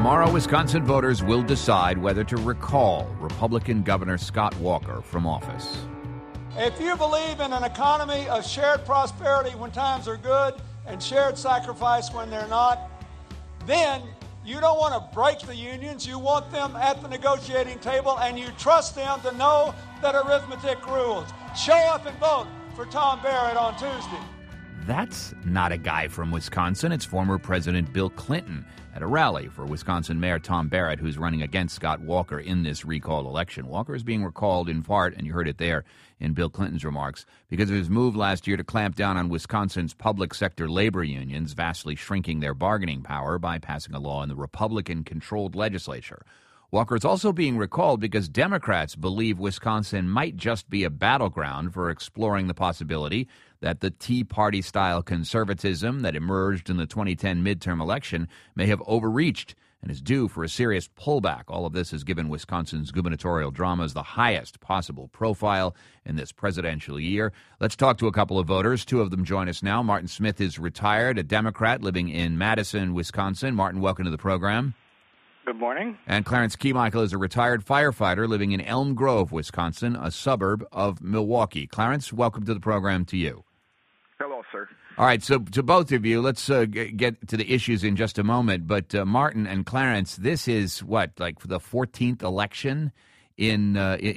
Tomorrow, Wisconsin voters will decide whether to recall Republican Governor Scott Walker from office. If you believe in an economy of shared prosperity when times are good and shared sacrifice when they're not, then you don't want to break the unions. You want them at the negotiating table, and you trust them to know that arithmetic rules. Show up and vote for Tom Barrett on Tuesday. That's not a guy from Wisconsin. It's former President Bill Clinton at a rally for Wisconsin Mayor Tom Barrett, who's running against Scott Walker in this recall election. Walker is being recalled in part, and you heard it there in Bill Clinton's remarks, because of his move last year to clamp down on Wisconsin's public sector labor unions, vastly shrinking their bargaining power by passing a law in the Republican-controlled legislature. Walker is also being recalled because Democrats believe Wisconsin might just be a battleground for exploring the possibility that the Tea Party-style conservatism that emerged in the 2010 midterm election may have overreached and is due for a serious pullback. All of this has given Wisconsin's gubernatorial dramas the highest possible profile in this presidential year. Let's talk to a couple of voters. Two of them join us now. Martin Smith is retired, a Democrat living in Madison, Wisconsin. Martin, welcome to the program. Good morning. And Clarence Keymichael is a retired firefighter living in Elm Grove, Wisconsin, a suburb of Milwaukee. Clarence, welcome to the program to you. Hello, sir. All right, so to both of you, let's get to the issues in just a moment. But Martin and Clarence, this is what, like the 14th election in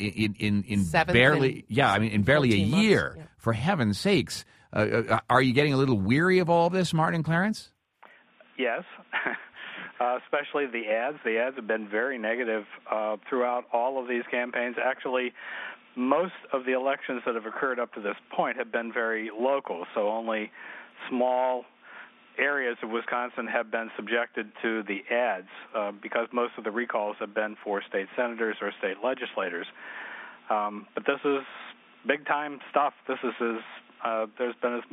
barely, in barely a year. Months, yeah. For heaven's sakes, are you getting a little weary of all this, Martin and Clarence? Yes, especially the ads. The ads have been very negative throughout all of these campaigns. Actually, most of the elections that have occurred up to this point have been very local, so only small areas of Wisconsin have been subjected to the ads because most of the recalls have been for state senators or state legislators. But this is big-time stuff. This is there's been as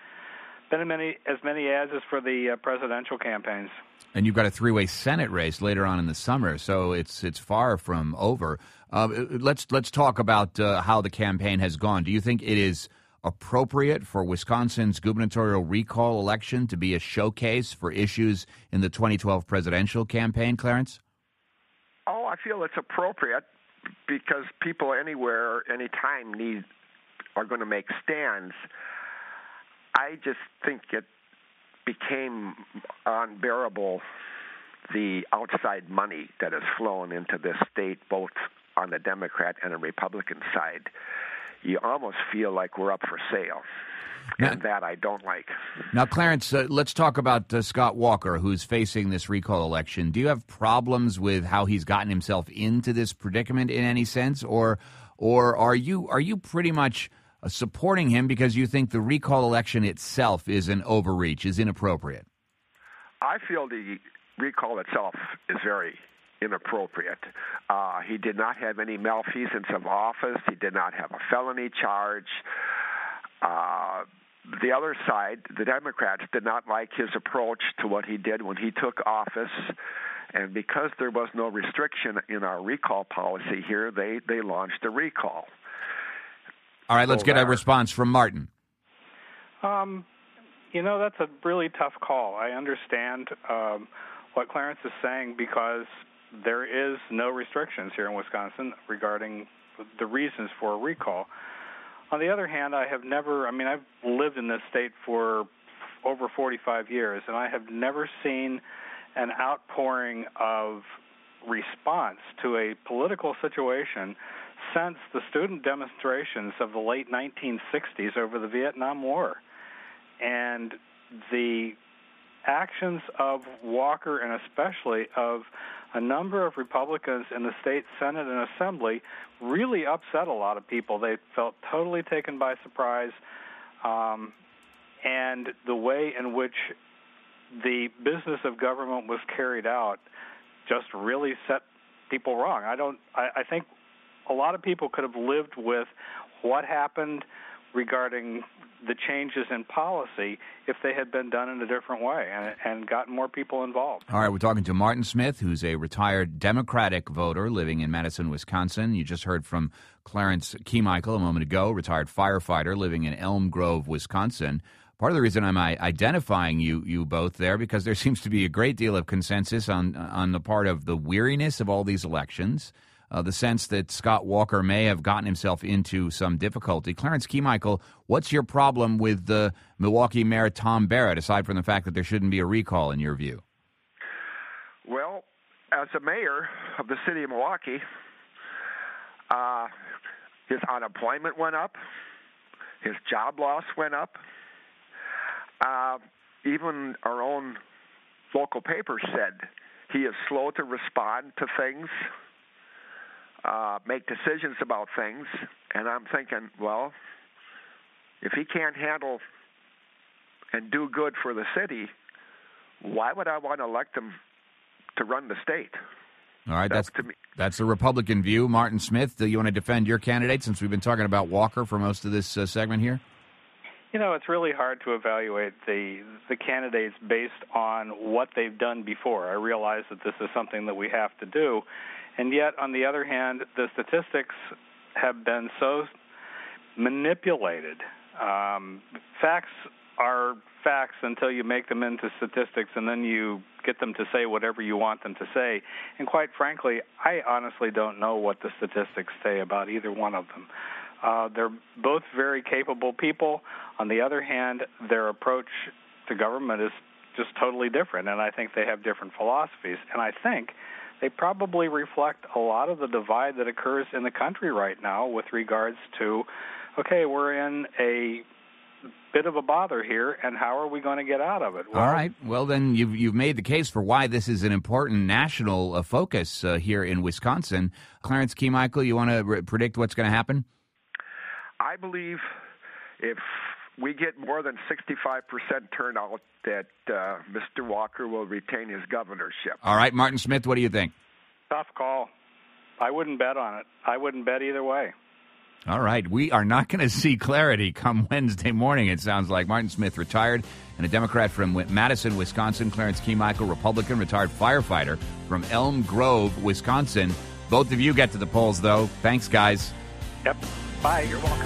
many ads as for the presidential campaigns. And you've got a three-way Senate race later on in the summer, so it's far from over. Let's talk about how the campaign has gone. Do you think it is appropriate for Wisconsin's gubernatorial recall election to be a showcase for issues in the 2012 presidential campaign, Clarence? Oh, I feel it's appropriate because people anywhere, anytime are going to make stands. I just think it became unbearable, the outside money that has flown into this state, both on the Democrat and the Republican side. You almost feel like we're up for sale, and that I don't like. Now, Clarence, let's talk about Scott Walker, who's facing this recall election. Do you have problems with how he's gotten himself into this predicament in any sense, or are you pretty much supporting him because you think the recall election itself is an overreach, is inappropriate? I feel the recall itself is very inappropriate. He did not have any malfeasance of office. He did not have a felony charge. The other side, the Democrats, did not like his approach to what he did when he took office. And because there was no restriction in our recall policy here, they launched a recall. All right, let's get a response from Martin. That's a really tough call. I understand what Clarence is saying because there is no restrictions here in Wisconsin regarding the reasons for a recall. On the other hand, I've lived in this state for over 45 years, and I have never seen an outpouring of response to a political situation since the student demonstrations of the late 1960s over the Vietnam War. And the actions of Walker, and especially of a number of Republicans in the state Senate and Assembly, really upset a lot of people. They felt totally taken by surprise, and the way in which the business of government was carried out just really set people wrong. I think a lot of people could have lived with what happened regarding the changes in policy if they had been done in a different way and gotten more people involved. All right, we're talking to Martin Smith, who's a retired Democratic voter living in Madison, Wisconsin. You just heard from Clarence Keymichael a moment ago, retired firefighter living in Elm Grove, Wisconsin. part of the reason I'm identifying you both there, because there seems to be a great deal of consensus on the part of the weariness of all these elections, the sense that Scott Walker may have gotten himself into some difficulty. Clarence Keymichael, what's your problem with the Milwaukee Mayor Tom Barrett, aside from the fact that there shouldn't be a recall in your view? Well, as a mayor of the city of Milwaukee, his unemployment went up, his job loss went up. Even our own local paper said he is slow to respond to things, make decisions about things. And I'm thinking, well, if he can't handle and do good for the city, why would I want to elect him to run the state? All right, that's the Republican view. Martin Smith, do you want to defend your candidate, since we've been talking about Walker for most of this segment here? You know, it's really hard to evaluate the candidates based on what they've done before. I realize that this is something that we have to do, and yet, on the other hand, the statistics have been so manipulated. Facts are facts until you make them into statistics, and then you get them to say whatever you want them to say. And quite frankly, I honestly don't know what the statistics say about either one of them. They're both very capable people. On the other hand, their approach to government is just totally different, and I think they have different philosophies. And I think they probably reflect a lot of the divide that occurs in the country right now with regards to, okay, we're in a bit of a bother here, and how are we going to get out of it? Well, all right. Well, then you've made the case for why this is an important national focus here in Wisconsin. Clarence Keymichael, you want to predict what's going to happen? I believe if we get more than 65% turnout, that Mr. Walker will retain his governorship. All right, Martin Smith, what do you think? Tough call. I wouldn't bet on it. I wouldn't bet either way. All right, we are not going to see clarity come Wednesday morning, it sounds like. Martin Smith, retired, and a Democrat from Madison, Wisconsin. Clarence Keymichael, Republican, retired firefighter from Elm Grove, Wisconsin. Both of you get to the polls, though. Thanks, guys. Yep. Bye. You're welcome.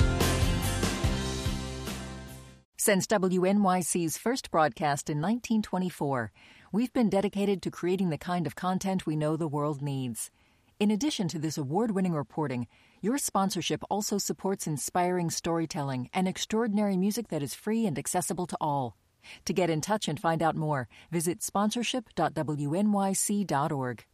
Since WNYC's first broadcast in 1924, we've been dedicated to creating the kind of content we know the world needs. In addition to this award-winning reporting, your sponsorship also supports inspiring storytelling and extraordinary music that is free and accessible to all. To get in touch and find out more, visit sponsorship.wnyc.org.